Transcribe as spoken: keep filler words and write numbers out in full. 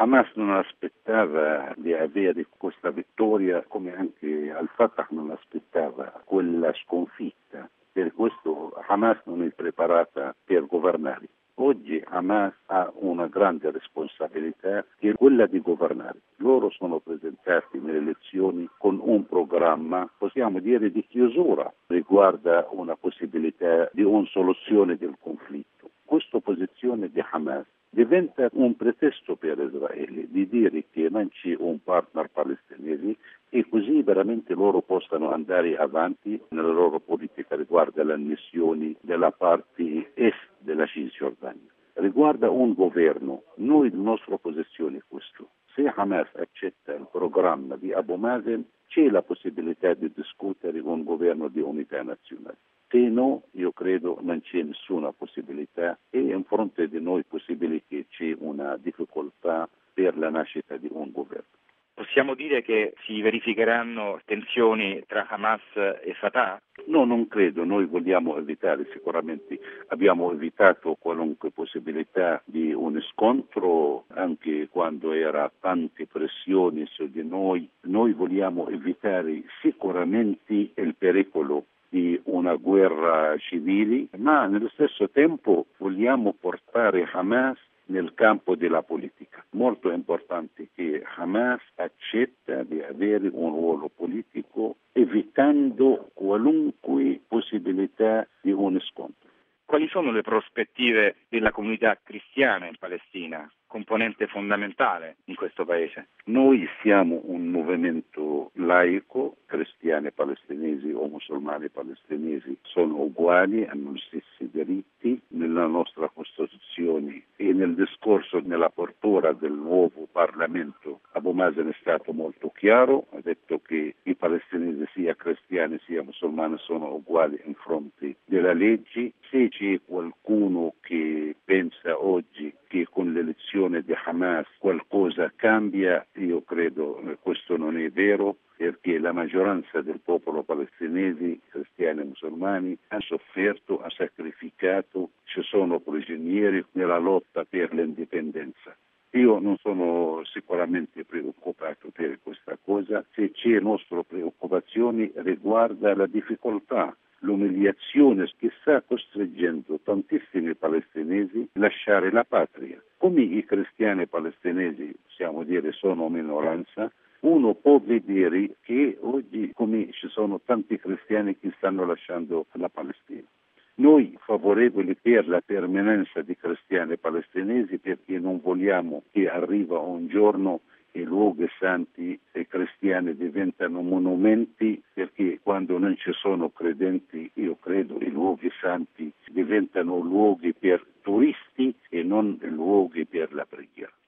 Hamas non aspettava di avere questa vittoria, come anche Al-Fatah non aspettava quella sconfitta. Per questo Hamas non è preparata per governare. Oggi Hamas ha una grande responsabilità, che è quella di governare. Loro sono presentati nelle elezioni con un programma, possiamo dire, di chiusura riguardo una possibilità di una soluzione del conflitto. Questa posizione di Hamas diventa un pretesto per Israele di dire che non c'è un partner palestinese e così veramente loro possano andare avanti nella loro politica riguardo alle annessioni della parte est della Cisgiordania. Riguarda un governo, noi la nostra posizione è questa. Se Hamas accetta il programma di Abu Mazen, c'è la possibilità di discutere un governo di unità nazionale. Se no, io credo non c'è nessuna possibilità e in fronte di noi è possibile che c'è una difficoltà per la nascita di un governo. Possiamo dire che si verificheranno tensioni tra Hamas e Fatah? No, non credo. Noi vogliamo evitare, sicuramente abbiamo evitato qualunque possibilità di un scontro, anche quando era tante pressioni su di noi. Noi vogliamo evitare sicuramente il pericolo di una guerra civile, ma nello stesso tempo vogliamo portare Hamas nel campo della politica. Molto importante che Hamas accetta di avere un ruolo politico evitando qualunque possibilità di un scontro. Quali sono le prospettive della comunità cristiana in Palestina, componente fondamentale in questo paese? Noi siamo un movimento laico, cristiani palestinesi o musulmani palestinesi sono uguali, hanno gli stessi diritti. Nella nostra Costituzione e nel discorso nell'apertura del nuovo Parlamento Abu Mazen è stato molto chiaro, ha detto che i palestinesi sia cristiani sia musulmani sono uguali in fronte della legge. Se c'è qualcuno che pensa oggi che con l'elezione di Hamas qualcosa cambia, io credo che questo non è vero, perché la maggioranza del popolo palestinese, cristiani e musulmani, ha sofferto, ha sacrificato, ci sono prigionieri nella lotta per l'indipendenza. Io non sono sicuramente preoccupato per questa cosa, se c'è nostra preoccupazione riguarda la difficoltà, l'umiliazione che sta costringendo tantissimi palestinesi a lasciare la patria. Come i cristiani palestinesi, possiamo dire, sono minoranza, uno può vedere che oggi come ci sono tanti cristiani che stanno lasciando la Palestina. Noi favorevoli per la permanenza di cristiani palestinesi perché non vogliamo che arriva un giorno i luoghi santi e cristiani diventano monumenti, perché quando non ci sono credenti, io credo i luoghi santi diventano luoghi per turisti e non luoghi per la preghiera.